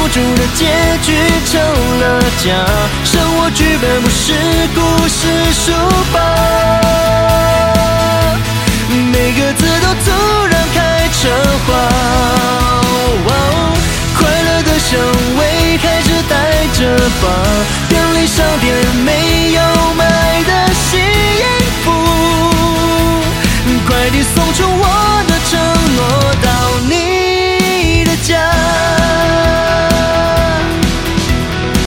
住的结局成了假，生活剧本不是故事书吧，每个字都突然开成花，快乐的香味开始带着吧，便利商店没有卖的幸福，快递送出